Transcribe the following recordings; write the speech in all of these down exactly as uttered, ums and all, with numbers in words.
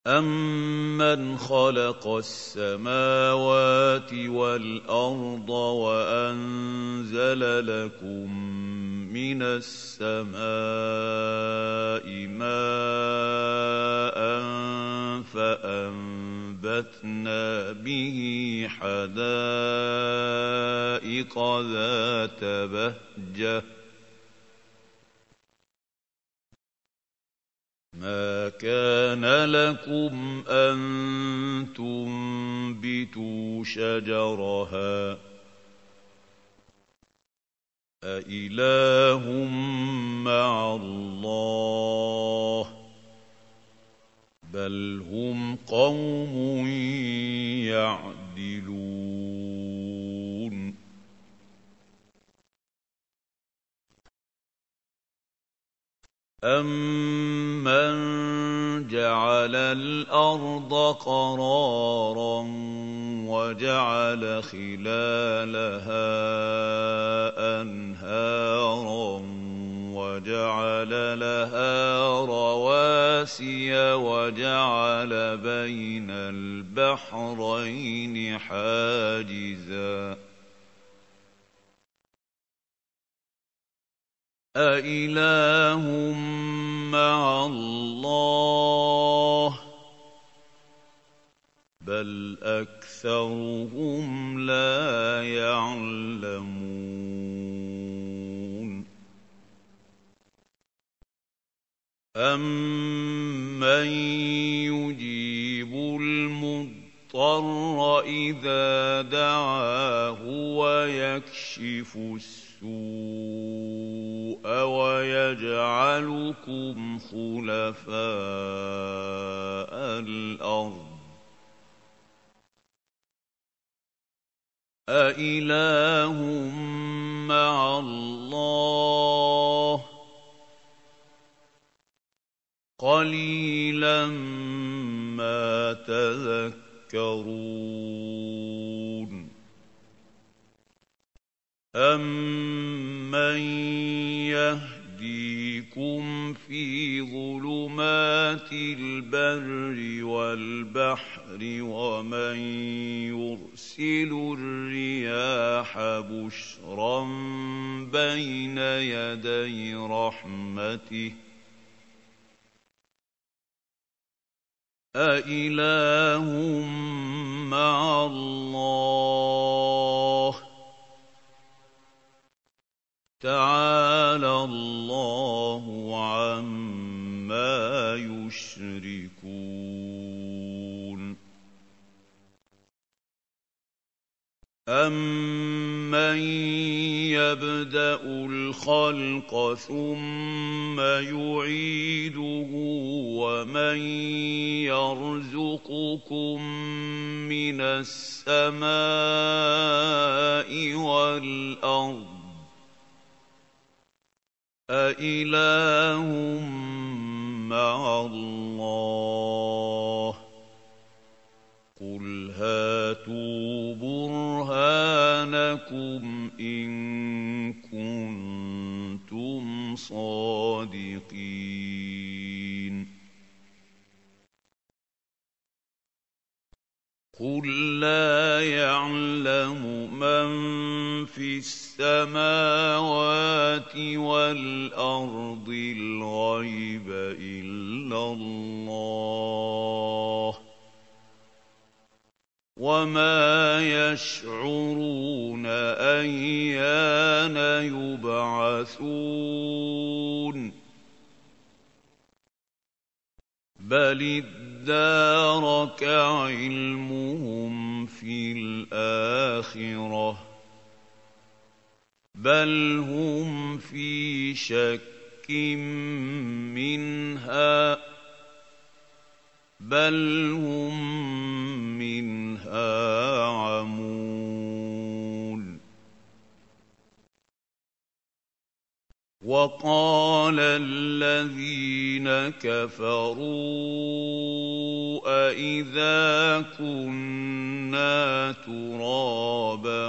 أَمَّنْ خَلَقَ السَّمَاوَاتِ وَالْأَرْضَ وَأَنزَلَ لَكُم مِّنَ السَّمَاءِ مَاءً فَأَنبَتْنَا بِهِ حَدَائِقَ ذَاتَ بَهْجَةٍ مَا كَانَ لَكُمْ أَن تُنبِتُوا شَجَرَهَا أَإِلَٰهٌ مَّعَ اللَّهِ ۚ بَلْ هُمْ قَوْمٌ يَعْدِلُونَ أَمَّن جَعَلَ الْأَرْضَ قَرَارًا وَجَعَلَ خِلَالَهَا أَنْهَارًا وَجَعَلَ لَهَا رَوَاسِيَ وَجَعَلَ بَيْنَ الْبَحْرَيْنِ حَاجِزًا أَإِلَٰهٌ مَّعَ اللَّهِ ۚ بَلْ أَكْثَرُهُمْ لَا يَعْلَمُونَ أَمَّن يُجِيبُ الْمُضْطَرَّ إِذَا دَعَاهُ وَيَكْشِفُ السُّوءَ وَيَجْعَلُكُمْ خُلَفَاءَ الْأَرْضِ أَإِلَٰهٌ مَّعَ اللَّهِ ۚ قَلِيلًا مَّا تَذَكَّرُونَ أَمَّن يَهْدِيكُمْ فِي ظُلُمَاتِ الْبَرِّ وَالْبَحْرِ وَمَن يُرْسِلُ الرِّيَاحَ بُشْرًا بَيْنَ يَدَيْ رَحْمَتِهِ أَإِلَٰهٌ مَّعَ اللَّهِ ۚ تَعَالَى اللَّهُ عَمَّا يُشْرِكُونَ أَمَّن يَبْدَأُ الْخَلْقَ ثُمَّ يُعِيدُهُ وَمَن يَرْزُقُكُم مِّنَ السَّمَاءِ وَالْأَرْضِ أَإِلَٰهٌ مَّعَ اللَّهِ ۚ قُلْ هَاتُوا بُرْهَانَكُمْ إِن كُنتُمْ صَادِقِينَ قُل لَّا يَعْلَمُ مَن فِي السَّمَاوَاتِ وَالْأَرْضِ الْغَيْبَ إِلَّا اللَّهُ ۚ وَمَا يَشْعُرُونَ أَيَّانَ يُبْعَثُونَ بَلِ ادَّارَكَ عِلْمُهُمْ فِي الْآخِرَةِ ۚ بَلْ هُمْ فِي شَكٍّ مِّنْهَا ۖ بَلْ هُم مِّنْهَا عَمُونَ وَقَالَ الَّذِينَ كَفَرُوا أَإِذَا كُنَّا تُرَابًا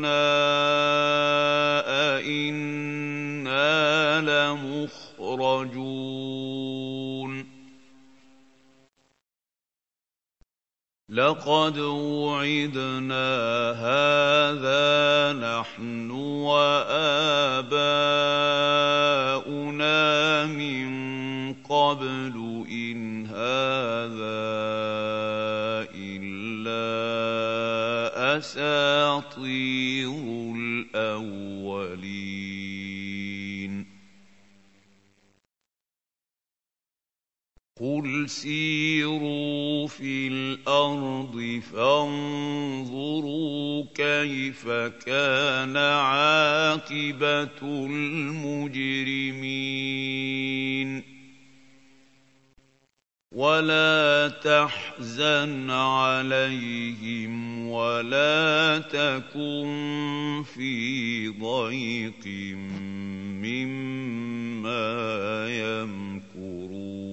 وَآبَاؤُنَا أَإِنَّا لَمُخْرَجُونَ يخرجون لقد وعدنا هذا نحن وآباؤنا من قبل إن هذا إلا أساطير الأولين قل سيروا في الأرض فانظروا كيف كان عاقبة المجرمين ولا تحزن عليهم ولا تكن في ضيق مما يمكرون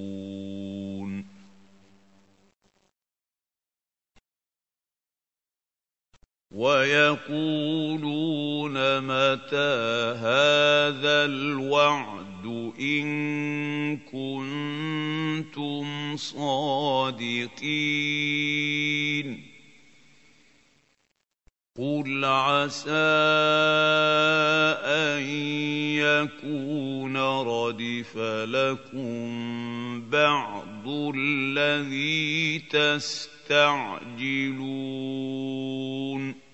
ويقولون متى هذا الوعد إن كنتم صادقين قل عسى أن يكون ردف لكم بعض الذي تستعجلون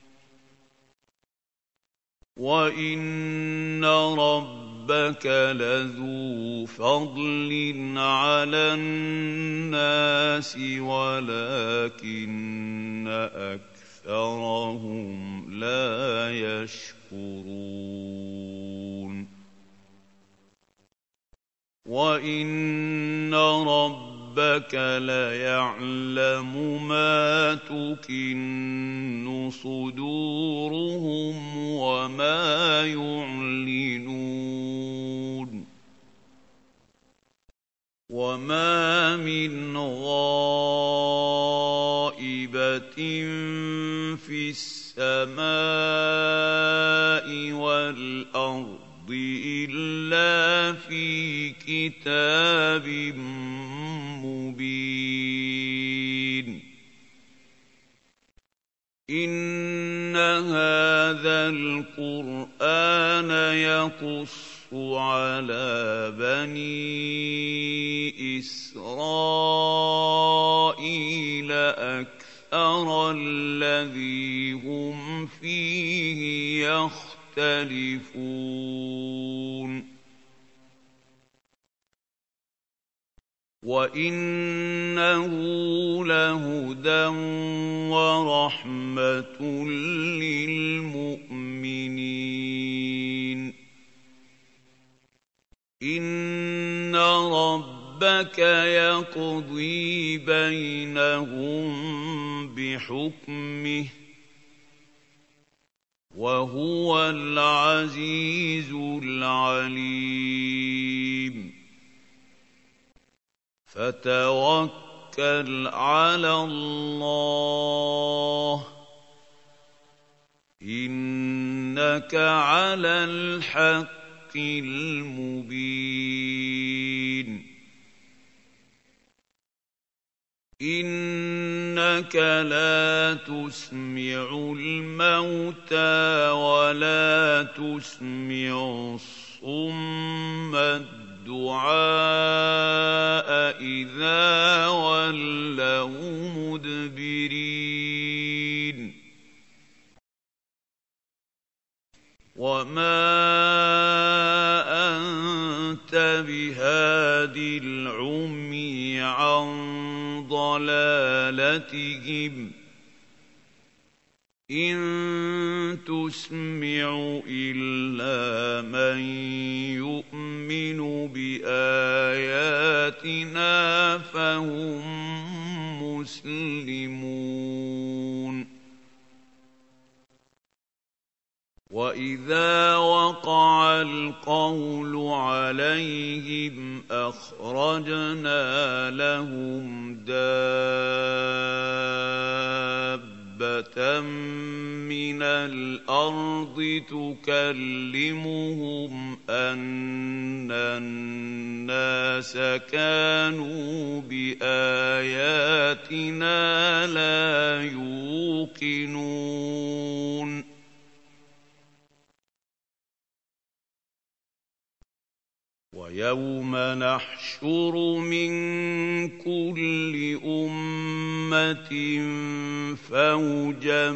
وَإِنَّ رَبَّكَ لَذُو فَضْلٍ عَلَى النَّاسِ وَلَكِنَّ أَكْثَرَهُمْ لَا يَشْكُرُونَ وَإِنَّ رَبَّكَ لَيَعْلَمُ مَا تُكِنُّ صُدُورُهُمْ وَمَا يُعْلِنُونَ وَمَا مِنْ غَائِبَةٍ فِي السَّمَاءِ وَالْأَرْضِ إِلَّا فِي كِتَابٍ مُّبِينٍ إِنَّ هَذَا الْقُرْآنَ يَقُصُّ عَلَىٰ بَنِي إِسْرَائِيلَ أَكْثَرَ الَّذِي هُمْ فِيهِ يَخْتَلِفُونَ وَإِنَّهُ لَهُدًى وَرَحْمَةٌ لِّلْمُؤْمِنِينَ إِنَّ رَبَّكَ يَقْضِي بَيْنَهُم بِحُكْمِهِ وَهُوَ الْعَزِيزُ الْعَلِيمُ فَتَوَكَّلْ عَلَى اللَّهِ إِنَّكَ عَلَى الْحَقِّ الْمُبِينِ إِنَّكَ لَا تُسْمِعُ الْمَوْتَىٰ وَلَا تُسْمِعُ الصُّمَّ الدُّعَاءَ إِذَا وَلَّوْا مُدْبِرِينَ وَمَا أَنتَ بِهَادِ الْعُمْيِ عَن ضَلَالَتِهِمْ إِن تُسْمِعُ إِلَّا مَن يُؤْمِنُ بِآيَاتِنَا فَهُم مُّسْلِمُونَ وَإِذَا وَقَعَ الْقَوْلُ عَلَيْهِمْ أَخْرَجْنَا لَهُمْ دَابَّةً آيَةً مِّنَ الْأَرْضِ تُكَلِّمُهُمْ أَنَّ النَّاسَ كَانُوا بِآيَاتِنَا لَا يُوقِنُونَ وَيَوْمَ نَحْشُرُ مِن كُلِّ أُمَّةٍ فَوْجًا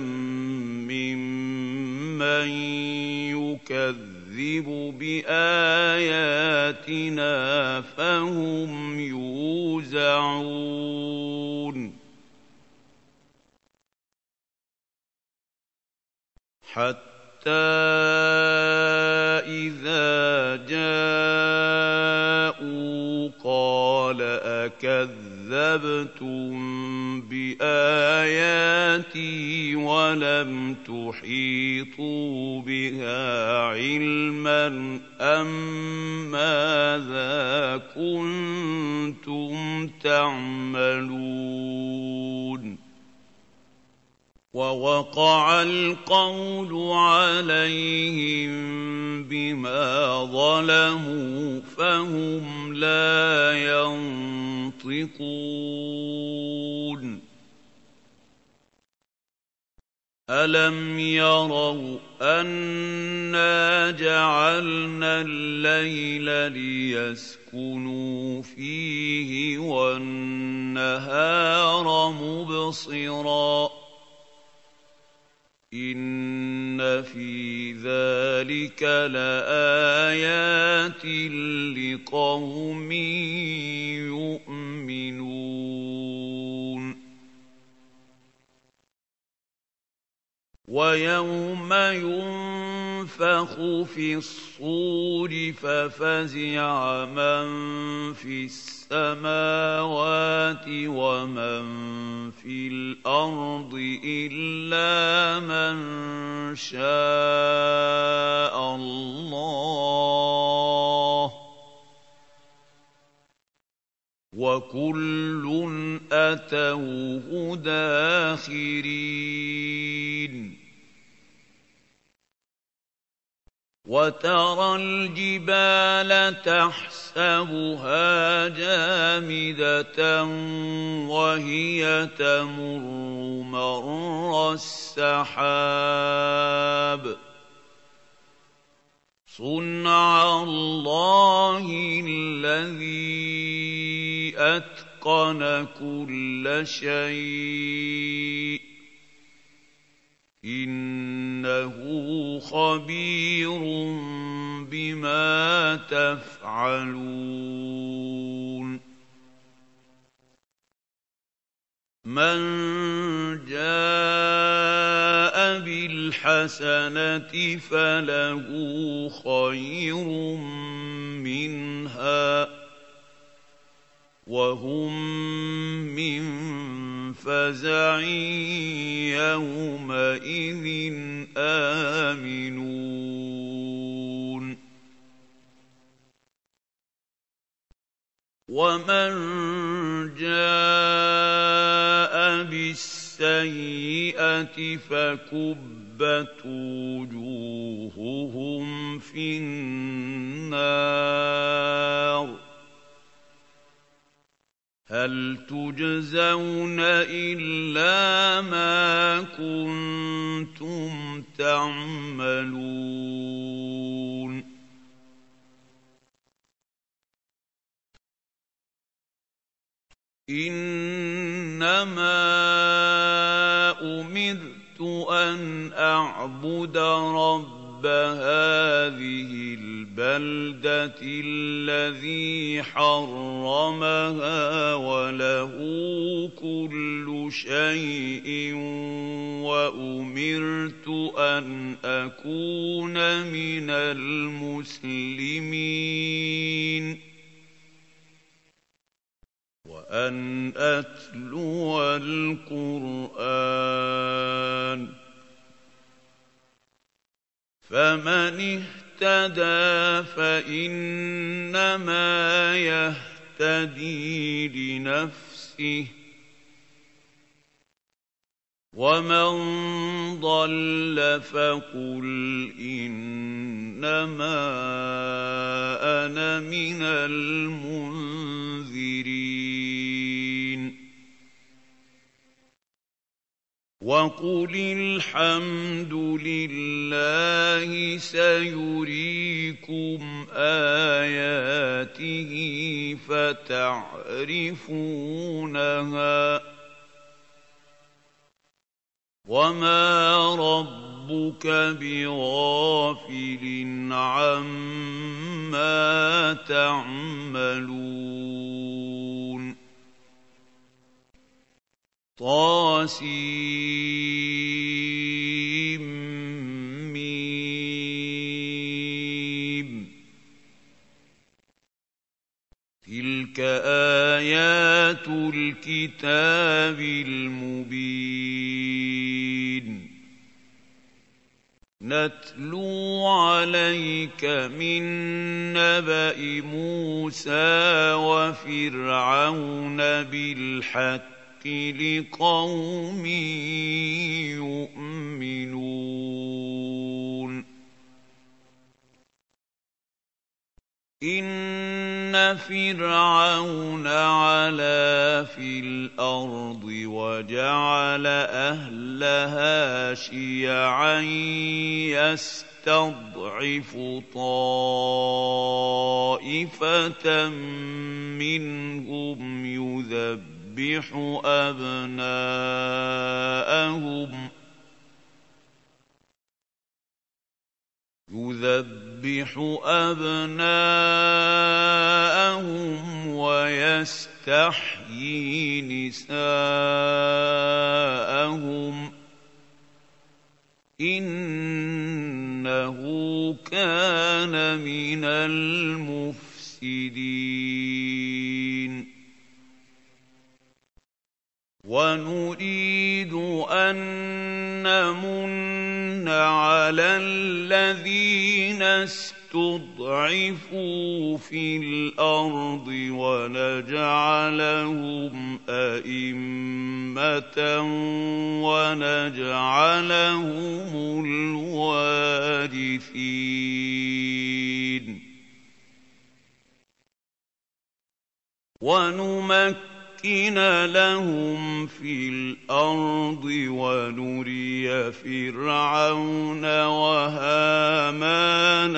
مِّمَّن يُكَذِّبُ بِآيَاتِنَا فَهُمْ يُوزَعُونَ حَتَّى إِذَا جَاءُوا قَالَ أَكَذَّبْتُم بِآيَاتِي وَلَمْ تُحِيطُوا بِهَا عِلْمًا أَم مَّاذَا كُنتُمْ تَعْمَلُونَ وَوَقَعَ الْقَوْلُ عَلَيْهِم بِمَا ظَلَمُوا فَهُمْ لَا يَنطِقُونَ أَلَمْ يَرَوْا أَنَّا جَعَلْنَا اللَّيْلَ لِيَسْكُنُوا فِيهِ وَالنَّهَارَ مُبْصِرًا إِنَّ فِي ذَلِكَ لَآيَاتٍ لِقَوْمٍ يُؤْمِنُونَ وَيَوْمَ يُنفَخُ فِي الصُّورِ فَفَزِعَ مَن فِي السَّمَاوَاتِ وَمَن فِي الْأَرْضِ إِلَّا مَن شَاءَ اللَّهُ وَكُلٌّ أَتَوْهُ دَاخِرِينَ وَتَرَى الْجِبَالَ تَحْسَبُهَا جَامِدَةً وَهِيَ تَمُرُّ مَرَّ السَّحَابِ صُنْعَ اللَّهِ الَّذِي أَتْقَنَ كُلَّ شَيْءٍ ۚ إِنَّهُ خَبِيرٌ بِمَا تَفْعَلُونَ مَن جَاءَ بِالْحَسَنَةِ فَلَهُ خَيْرٌ مِّنْهَا وَهُم مِّن فَزَعٍ يَوْمَئِذٍ آمِنُونَ وَمَن جَاءَ بِالسَّيِّئَةِ فَكُبَّتْ وُجُوهُهُمْ فِي النَّارِ هَلْ تُجْزَوْنَ إِلَّا مَا كُنتُمْ تَعْمَلُونَ إِنَّمَا أُمِرْتُ أَنْ أَعْبُدَ رَبَّ هَٰذِهِ الْبَلْدَةِ الَّذِي حَرَّمَهَا وَلَهُ كُلُّ شَيْءٍ وَأُمِرْتُ أَنْ أَكُونَ مِنَ الْمُسْلِمِينَ وَأَنْ أَتْلُوَ الْقُرْآنَ فَمَنِ اهْتَدَىٰ فَإِنَّمَا يَهْتَدِي لِنَفْسِهِ وَمَن ضَلَّ فَقُلْ إِنَّمَا أَنَا مِنَ الْمُنذِرِينَ وَقُلِ الْحَمْدُ لِلَّهِ سَيُرِيكُمْ آيَاتِهِ فَتَعْرِفُونَهَا ۚ وَمَا رَبُّكَ بِغَافِلٍ عَمَّا تَعْمَلُونَ طسم تِلْكَ آيَاتُ الْكِتَابِ الْمُبِينِ نَتْلُو عَلَيْكَ مِن نَّبَإِ مُوسَىٰ وَفِرْعَوْنَ بِالْحَقِّ لِقَوْمٍ يُؤْمِنُونَ إِنَّ فِرْعَوْنَ عَلَا فِي الْأَرْضِ وَجَعَلَ أَهْلَهَا شِيَعًا يَسْتَضْعِفُ طَائِفَةً مِّنْهُمْ يُذَبِّحُ أَبْنَاءَهُمْ يُذَبِّحُ أَبْنَاءَهُمْ وَيَسْتَحْيِي نِسَاءَهُمْ ۚ إِنَّهُ كَانَ مِنَ الْمُفْسِدِينَ وَنُرِيدُ أَن نَّمُنَّ عَلَى الَّذِينَ اسْتُضْعِفُوا فِي الْأَرْضِ وَنَجْعَلَهُمْ أَئِمَّةً وَنَجْعَلَهُمُ الْوَارِثِينَ وَنُمَكِّنَ لَهُمْ فِي الْأَرْضِ وَنُرِيَ فِرْعَوْنَ وَهَامَانَ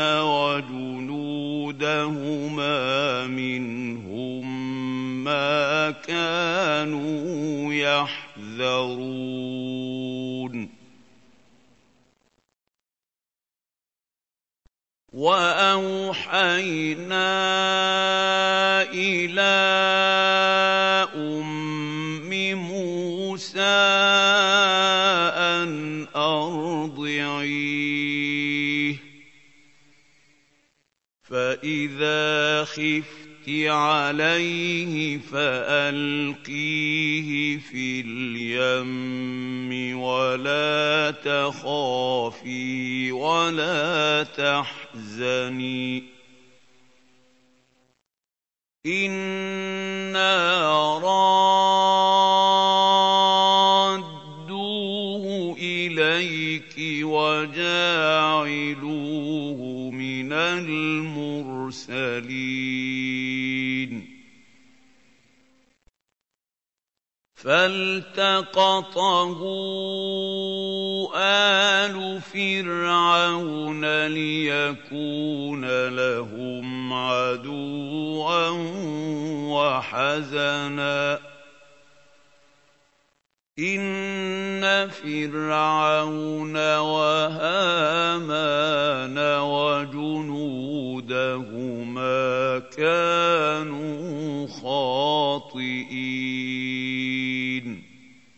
وَجُنُودَهُمَا مِنْهُم مَّا كَانُوا يَحْذَرُونَ وَأَوْحَيْنَا إِلَىٰ أُمِّ مُوسَىٰ أَنْ أَرْضِعِيهِ فَإِذَا خِفْتِ عَلَيْهِ فَأَلْقِيهِ فِي الْيَمِّ وَلَا تَخَافِي وَلَا تَحْزَنِي ۖ إِنَّا رَادُّوهُ إِلَيْكِ وَجَاعِلُوهُ مِنَ الْمُرْسَلِينَ فَالْتَقَطَهُ آلُ فِرْعَوْنَ لِيَكُونَ لَهُمْ عَدُوًّا وَحَزَنًا ۗ إِنَّ فِرْعَوْنَ وَهَامَانَ وَجُنُودَهُمَا كَانُوا خَاطِئِينَ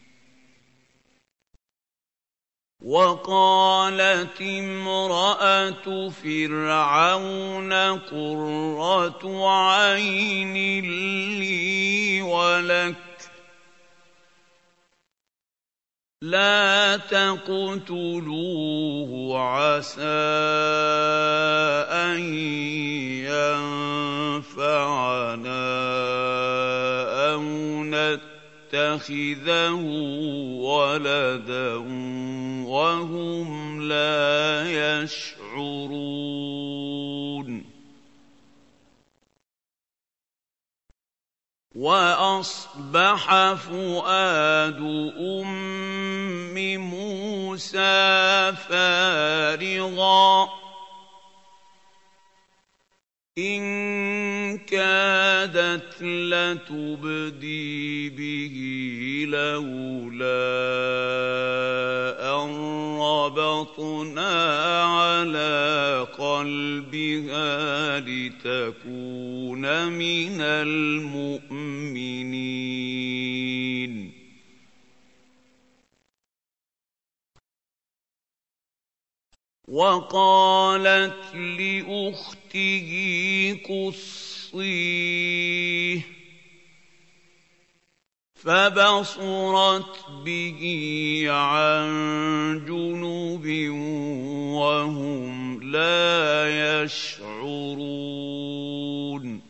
وَقَالَتِ امْرَأَتُ فِرْعَوْنَ قُرَّةُ عَيْنٍ لِّي وَلَكَ لَا تَقْتُلُوهُ عَسَىٰ أَن يَنفَعَنَا أَوْ نَتَّخِذَهُ يتخذه ولدا وهم لا يشعرون وأصبح فؤاد أم موسى فارغا إن كادت لتبدي به لولا أن ربطنا على قلبها لتكون من المؤمنين وقالت لأخته قصيه فبصرت به عن جنب وهم لا يشعرون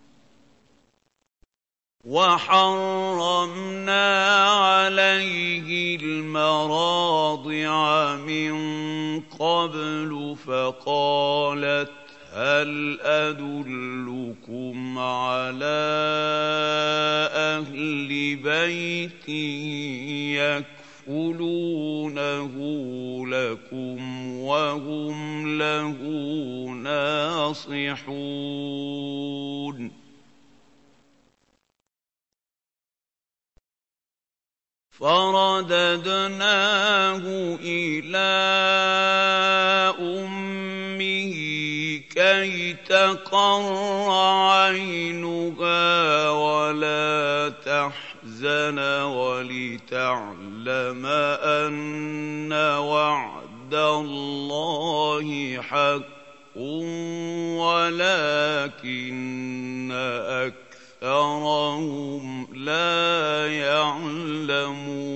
وحرمنا عليه المراضع من قبل فقالت هل أدلكم على أهل بيت يكفلونه لكم وهم له ناصحون فرددناه إلى أمه كي تقر عينها ولا تحزن ولتعلم أن وعد الله حق ولكن أكثرهم لا يعلمون